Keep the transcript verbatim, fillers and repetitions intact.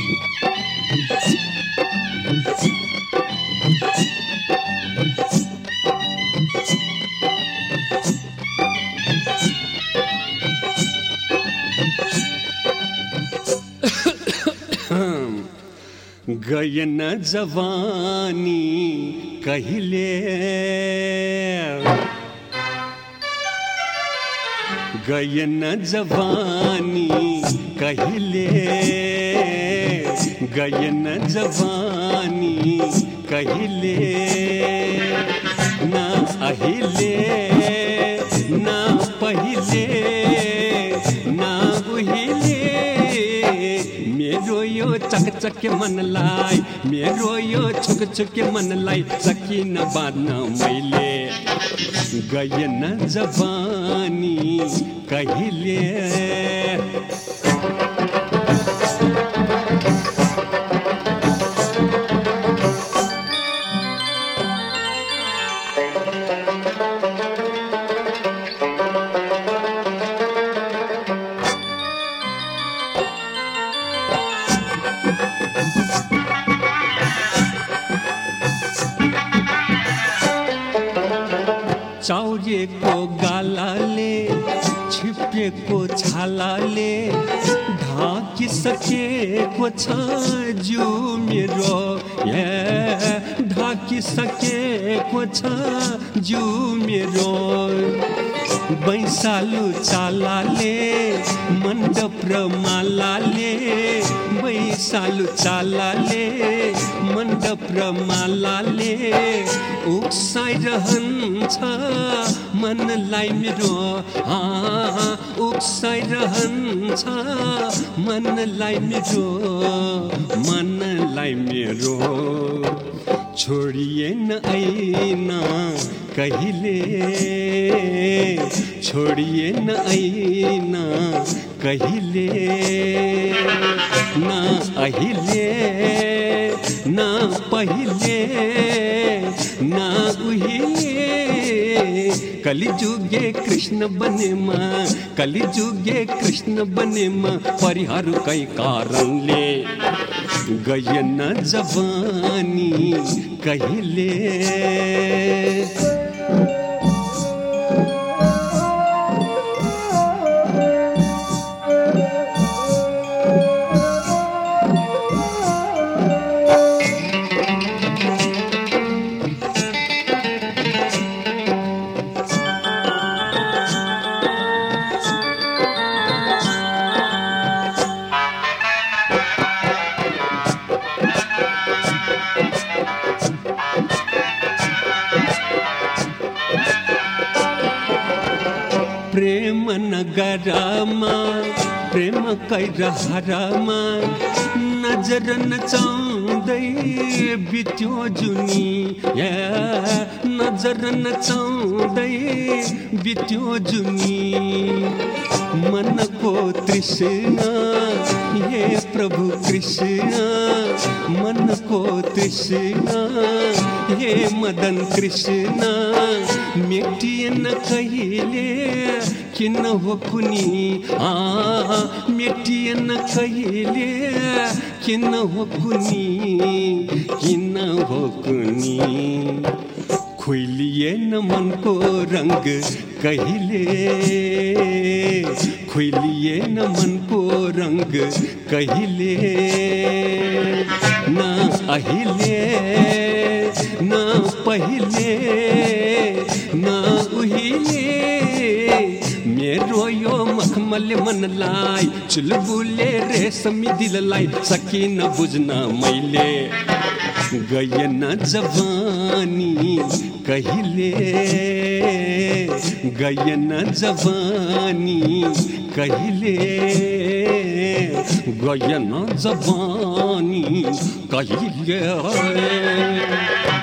गयन जवानी कहिले गयन जवानी कहिले गयन जवानी कहिले ना अहिले ना पहिले ना उहिले मेरो यो चकचके मनलाई मेरो यो छुकछुके मनलाई सकिन बाँध्न मैले गयन जवानी कहिले चाउरेको गालाले छिपेको छालाले ढाकिसकेको छ जिउ मेरो ए ढाकिसकेको छ जिउ मेरो बैसालु चालाले मण्डप र मालाले बैसालु चालाले मण्डप र मालाले उक्साइरहन्छ मनलाई मेरो उक्साइरहन्छ मनलाई मेरो मनलाई मेरो छोडिएन ऐन कहिले छोडिएन ऐन कहिले ना अहिले ना पहिले ना उहिले कलिजुगे कृष्ण बनेमा कलिजुगे कृष्ण बनेमा परिहारकै कारणले गयन जवानी कहिले प्रेम नगरमा प्रेम कैरहरमा नजर नचाउँदै बित्यो जुनी नजर नचाउँदै बित्यो जुनी मनको तृष्णा हे प्रभु कृष्ण मनको तृष्णा हे मदन कृष्ण मेटिएन कहिले किन हो कुनी आ मेटिएन कहिले किन हो कुनी किन हो कुनी खुइलिएन मनको रंग कहिले खुइलिएन मनको रंग कहिले ना अहिले ना पहिले ना उहिले मेरो यो मखमल मनलाई चुलबुले रेशमी दिललाई सकिन बुझ्न मैले गयन जवानी कहिले गयन जवानी कहिले गयन जवानी कहिले